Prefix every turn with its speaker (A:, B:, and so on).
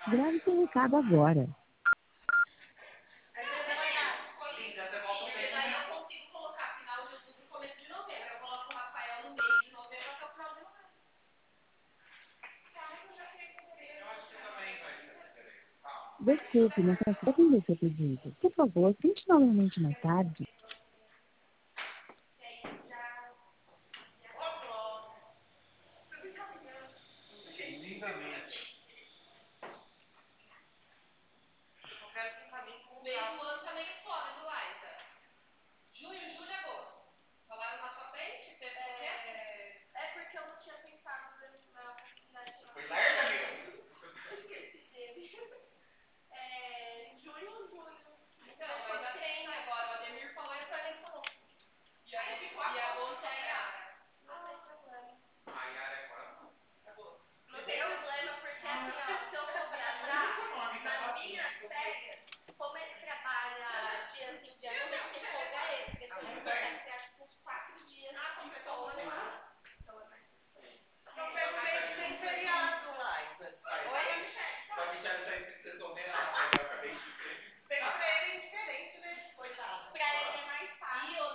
A: Grave seu recado agora. Desculpe, não consigo atender seu pedido. Por favor, tente novamente mais tarde.